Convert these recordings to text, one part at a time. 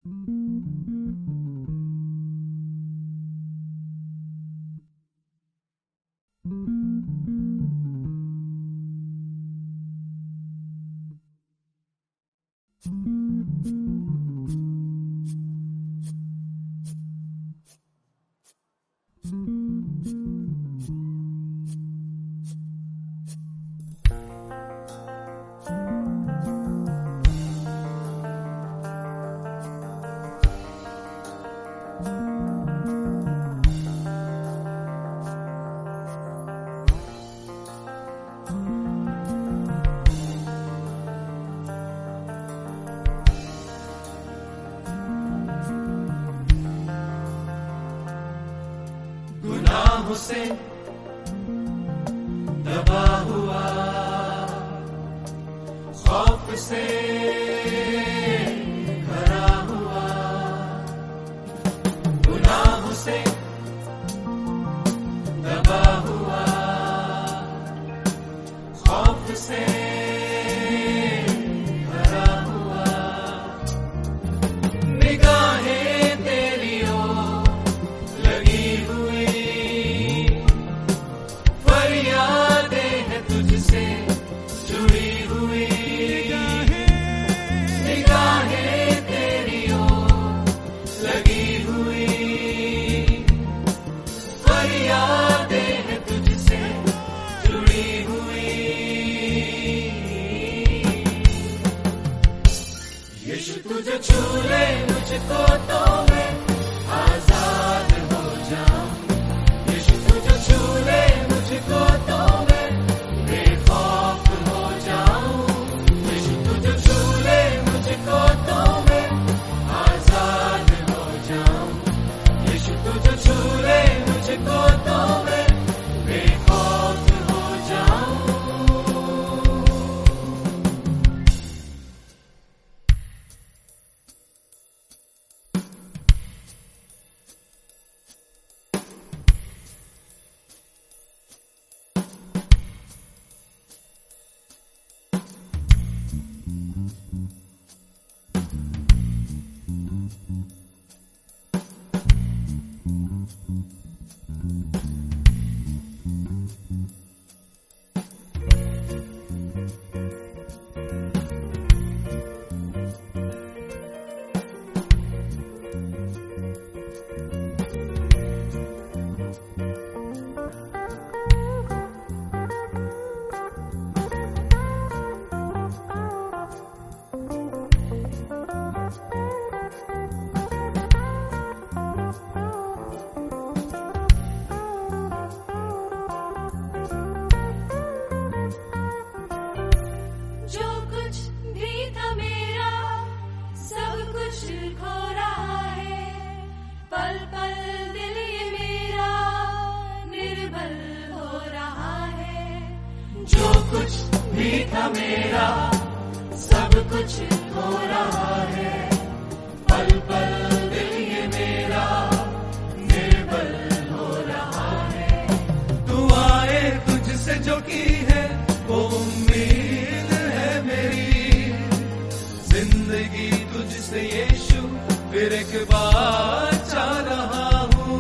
गुनाहों से दबा हुआ, खौफ से भरा हुआ, गुनाहों से दबा हुआ, खौफ से भरा हुआ, निगाहें तेरी ओर लगी हुई, फरियादें हैं तुझसे जुड़ी हुई, निगाहें तेरी ओर लगी हुई, फरियादें हैं तुझसे जुड़ी हुई। यीशु तुझे छू ले मुझको तो मैं आजाद हो जाऊं, यीशु तुझे छू ले मुझको तो मैं बेखौफ हो जाऊं, यीशु तुझे छू ले मुझको तो मैं आजाद हो जाऊं, यीशु तुझे छू ले मुझको तो मैं बेखौफ हो जाऊं। जो कुछ भी था मेरा सब कुछ खो रहा है, पल पल दिल ये मेरा निर्बल हो रहा है। जो कुछ भी था मेरा सब कुछ हो रहा है, पल पल दिल ये मेरा निर्बल हो रहा है। दुआएं तुझसे जो की है वो उम्मीद है मेरी, जिंदगी तुझसे यीशु फिर एक बार चाह रहा हूँ।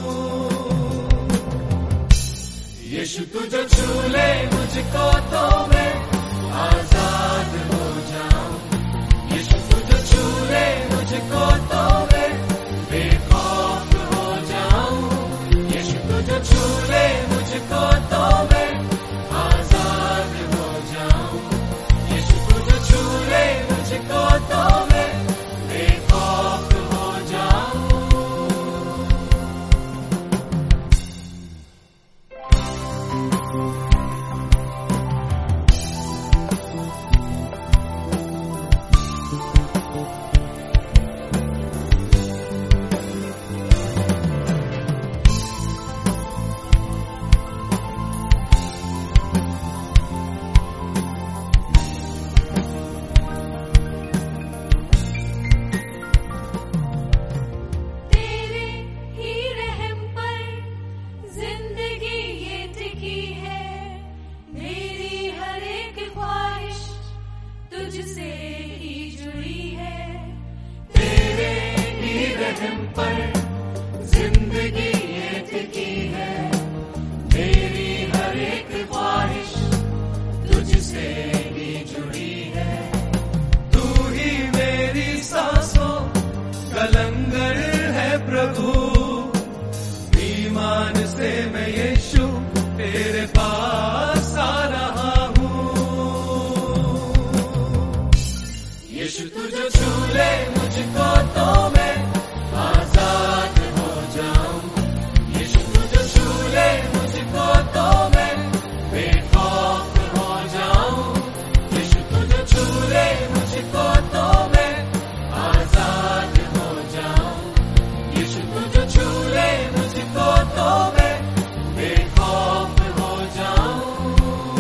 यीशु तुझे छू ले मुझको तो मैं आजाद हो जाऊं, यीशु तुझे छू ले मुझको तो मैं बेखौफ हो जाऊं, यीशु तुझे छू ले मुझको तो मैं आजाद हो जाऊं, यीशु तुझे छू ले मुझको तो मैं बेखौफ हो जाऊं। रहम पर जिंदगी ये टिकी है। मेरी हर एक ख्वाहिश तुझसे ही जुड़ी है। तू ही मेरी सांसों का लंगर है प्रभु। ईमान से मैं यीशु तेरे पास आ रहा हूँ। यीशु तू जो छू ले मुझको तो मैं आजाद हो जाऊं। यीशु तू जो छू ले मुझको तो मैं बेखौफ हो जाऊं। यीशु तू जो छू ले मुझको तो मैं आजाद हो जाऊं। यीशु तू जो छू ले मुझको तो मैं बेखौफ हो जाऊं।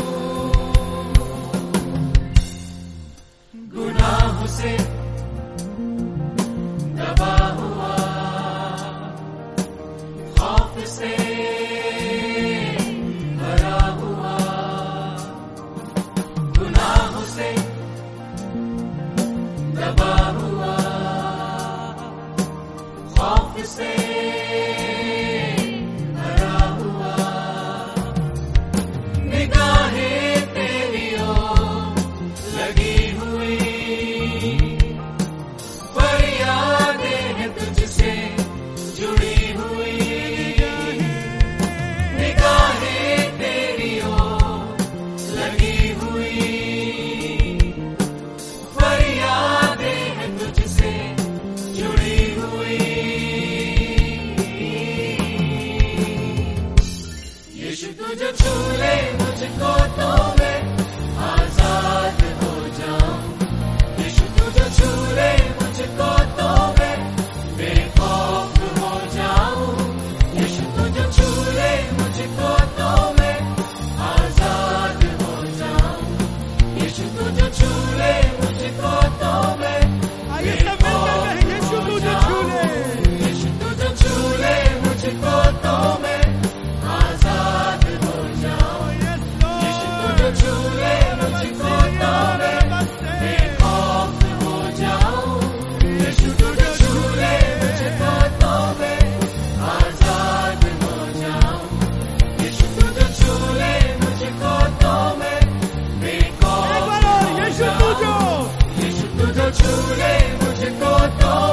गुनाहों से दबा हुआ, खौफ से भरा हुआ, गुनाहों से दबा हुआ, खौफ से भरा हुआ, निगाहें तेरी ओर लगी हुई, फरियादें हैं तुझसे जुड़ी हुई, निगाहें तेरी ओर लगी हुई, फरियादें हैं तुझसे जुड़ी हुई। यीशु तू जो छू ले मुझको तो मैं आजाद हो जाऊं। यीशु तू जो छू ले मुझको तो मैं बेखौफ हो जाऊं। यीशु तू जो छू ले मुझको तो मैं आजाद हो जाऊं। यीशु तू जो छू ले मुझको तो मैं बेखौफ हो जाऊं। यीशु तू जो छू ले मुझको तो मैं आजाद हो जाऊं। यीशु तू जो छू ले मुझको तो मैं बेखौफ हो जाऊं। यीशु तू जो छू ले मुझको तो मैं आजाद हो जाऊं। यीशु तू जो छू ले मुझको तो मैं बेखौफ हो जाऊं। यीशु तू जो छू ले मुझको तो